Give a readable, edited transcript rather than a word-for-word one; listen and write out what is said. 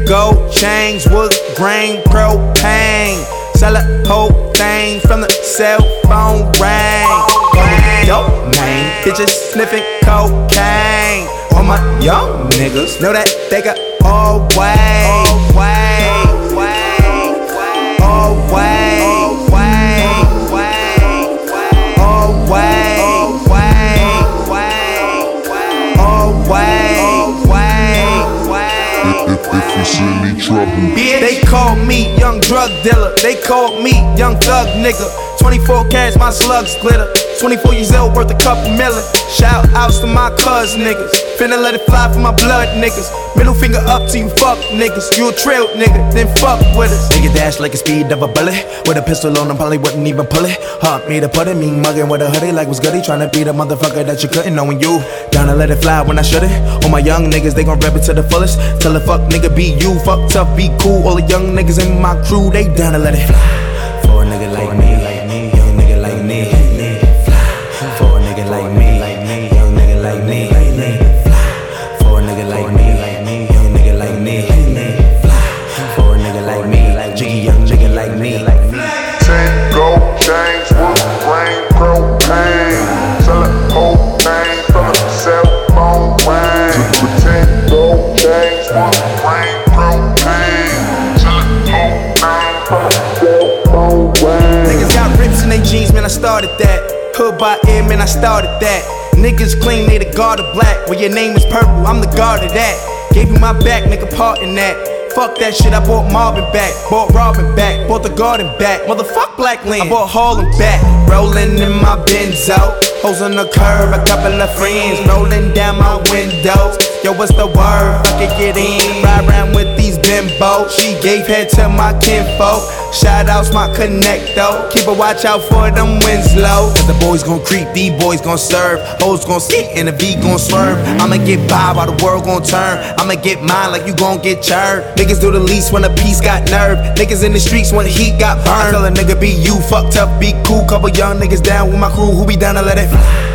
gold chains, wood grain, propane. Sell a whole thing from the cell phone ring. Dope man, bitches sniffing cocaine. All my young niggas know that they got all way, all way, all way, all way, all way. If you see any trouble, They call me young drug dealer. They call me young thug nigga. 24 carats, my slugs glitter. 24 years old, worth a couple million. Shout outs to my cuz niggas. Finna let it fly for my blood niggas. Middle finger up to you fuck niggas. You a trail nigga, then fuck with us. Nigga dash like the speed of a bullet. With a pistol on him, probably wouldn't even pull it. Hard me to put it, me mugging with a hoodie like was goody. Tryna be the motherfucker that you couldn't, knowing you down to let it fly when I shouldn't. All my young niggas, they gon' rep it to the fullest. Tell a fuck nigga be you, fuck tough, be cool. All the young niggas in my crew, they down to let it fly. For a nigga like me, young nigga like me. For a nigga like me, young nigga like me. For a nigga like me, young nigga like me. For a nigga like me, jiggy young nigga like me. 10 gold chains, wood grain, propane. Sell a whole thing from a cell phone ring. 10 gold chains, wood grain, propane. Sell a whole thing from a cell phone ring. Niggas got rips in they jeans, man, I started that. Hood by ear, man, I started that. Niggas claim they the guard of black. Well, your name is purple, I'm the guard of that. Gave you my back, nigga, part in that. Fuck that shit, I bought Marvin back. Bought Robin back, bought the garden back. Motherfuck Black Land, I bought Harlem back. Rolling in my Benzo, hoes on the curb, a couple of friends rolling down my windows. Yo, what's the word? Fuck it, get in. Ride around with these bimbos. She gave head to my kinfolk. Shout outs my connecto. Keep a watch out for them Winslow. Cause the boys gon' creep, these boys gon' serve. Hoes gon' skate and the V gon' swerve. I'ma get by while the world gon' turn. I'ma get mine like you gon' get churned. Niggas do the least when a piece got nerve. Niggas in the streets when the heat got burned. I tell a nigga be you, fuck tough, be cool. Couple young niggas down with my crew who be down to let it fly.